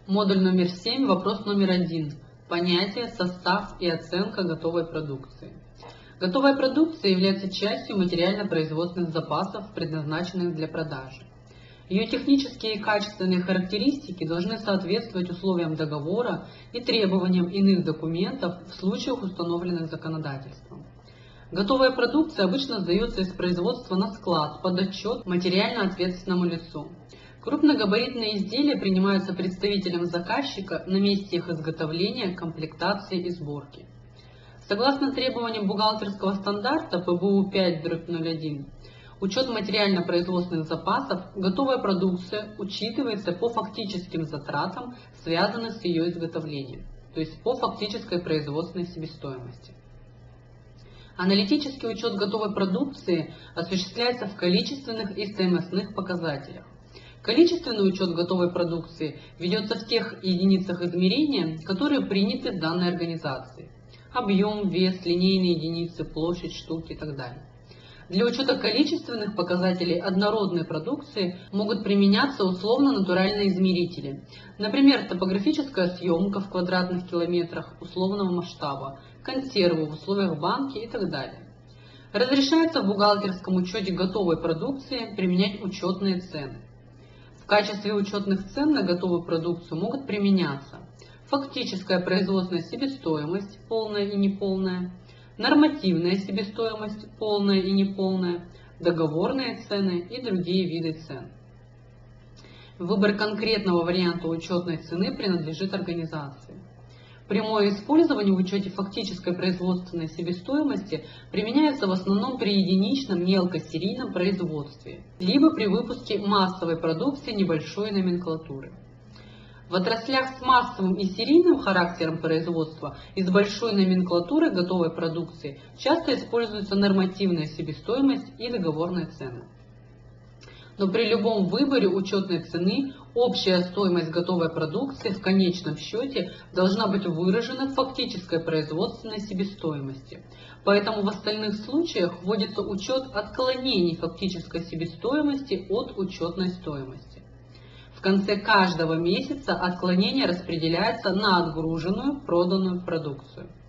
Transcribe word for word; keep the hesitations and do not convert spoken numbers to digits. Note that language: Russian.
Модуль номер семь, вопрос номер один. Понятие, состав и оценка готовой продукции. Готовая продукция является частью материально-производственных запасов, предназначенных для продажи. Ее технические и качественные характеристики должны соответствовать условиям договора и требованиям иных документов в случаях, установленных законодательством. Готовая продукция обычно сдается из производства на склад под отчет материально ответственному лицу. Крупногабаритные изделия принимаются представителем заказчика на месте их изготовления, комплектации и сборки. Согласно требованиям бухгалтерского стандарта Пэ Бэ У пять ноль один, учет материально-производственных запасов, готовая продукция учитывается по фактическим затратам, связанным с ее изготовлением, то есть по фактической производственной себестоимости. Аналитический учет готовой продукции осуществляется в количественных и стоимостных показателях. Количественный учет готовой продукции ведется в тех единицах измерения, которые приняты в данной организации. Объем, вес, линейные единицы, площадь, штуки и так далее. Для учета количественных показателей однородной продукции могут применяться условно-натуральные измерители. Например, топографическая съемка в квадратных километрах условного масштаба, консервы в условиях банки и так далее. Разрешается в бухгалтерском учете готовой продукции применять учетные цены. В качестве учетных цен на готовую продукцию могут применяться фактическая производственная себестоимость, полная и неполная, нормативная себестоимость, полная и неполная, договорные цены и другие виды цен. Выбор конкретного варианта учетной цены принадлежит организации. Прямое использование в учете фактической производственной себестоимости применяется в основном при единичном мелкосерийном производстве, либо при выпуске массовой продукции небольшой номенклатуры. В отраслях с массовым и серийным характером производства и с большой номенклатурой готовой продукции часто используются нормативная себестоимость и договорные цены. Но при любом выборе учетной цены общая стоимость готовой продукции в конечном счете должна быть выражена в фактической производственной себестоимости. Поэтому в остальных случаях вводится учет отклонений фактической себестоимости от учетной стоимости. В конце каждого месяца отклонение распределяется на отгруженную проданную продукцию.